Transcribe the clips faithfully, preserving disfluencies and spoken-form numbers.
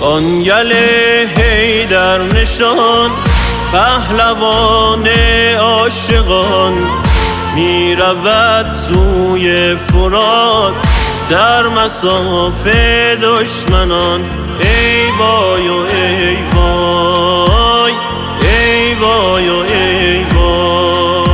آنگل حیدر نشان پهلوان عاشقان می رود سوی فرات در مصاف دشمنان. ای وای و ای وای، ای وای و ای وای.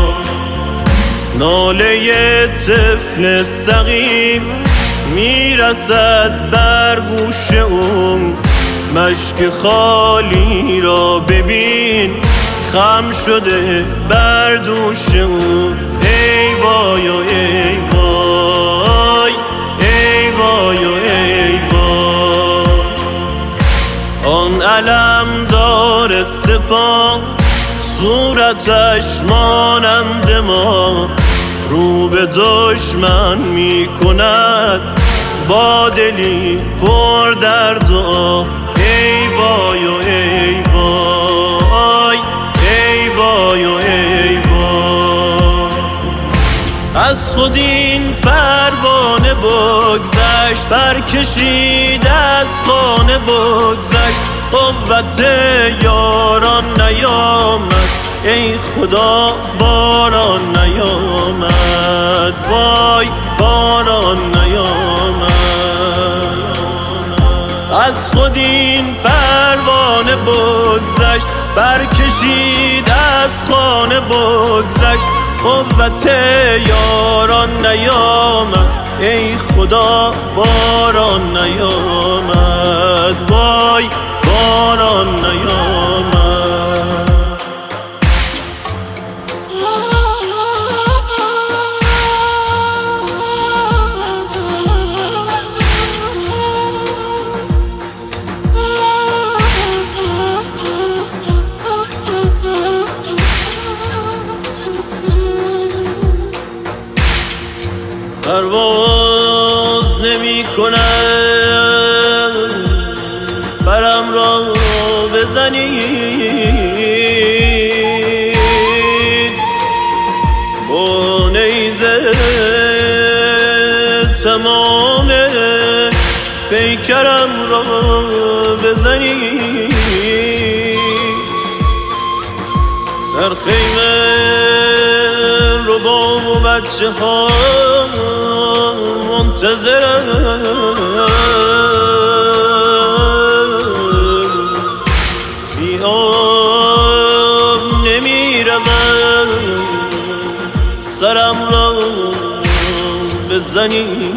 ناله طفل سقیم می رسد بر گوش اون، مشک خالی را ببین خم شده بر دوش اون. ای وای و ای وای، ای وای و ای وای. آن علمدار سپاه صورتش مانند ما رو به دشمن می کند با دلی پر در دعا. ای وای و ای وای، ای وای و ای وای. از خود این پروانه بگذشت، برکشید از خانه بگذشت، قوت یاران نیامد، ای خدا باران نیامد، وای باران نیامد. از خود این پروانه بگذشت، برکشید از خانه بگذشت، قوت یاران نیامد، ای خدا باران نیامد، وای باران نیامد. پرواز نمی کند برم را بزنید، با نیزه تمام پیکرم را بزنید. در خیمه رباب و بچه ها منتظرم، بی آب نمی روم سرم را بزنی.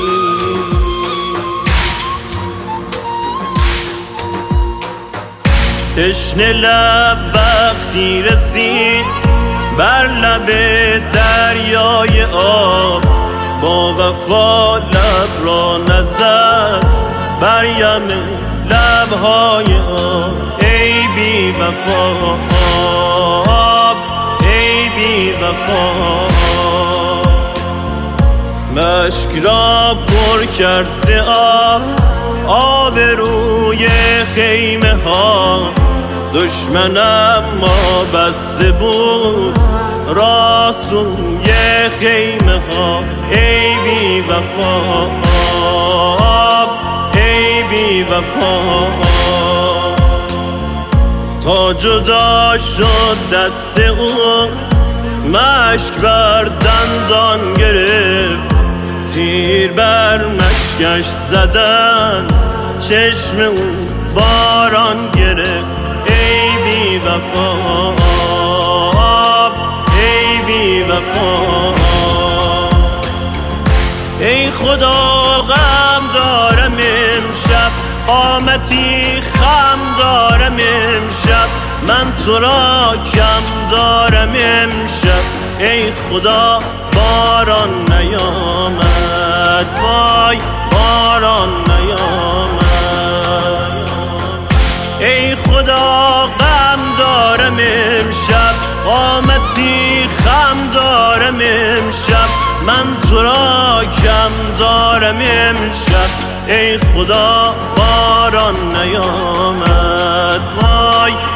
تشنه لب وقتی رسید بر لب دریای آب، با وفا لب را نزد بر یم لبهای آب. ای بی وفا آب، ای بی وفا. مشک را پر کرد ز آب، آب روی خیمه ها، دشمنم ما بسته بود راسوی خیمه ها. ای بی وفا آب، ای بی وفا. تا جدا شد دست او، مشک بر دندان گرفت، تیر بر مشکش زدن چشم او باران گرفت. ای بی وفا آب، ای بی وفا. ای خدا غم دارم امشب، قامتی خم دارم امشب، من تو را کم دارم امشب. ای خدا باران نیامد، وای باران نیامد. ای خدا غم دارم امشب، قامتی خم دارم امشب، من تو را کم دارم امشب. ای خدا باران نیامد، وای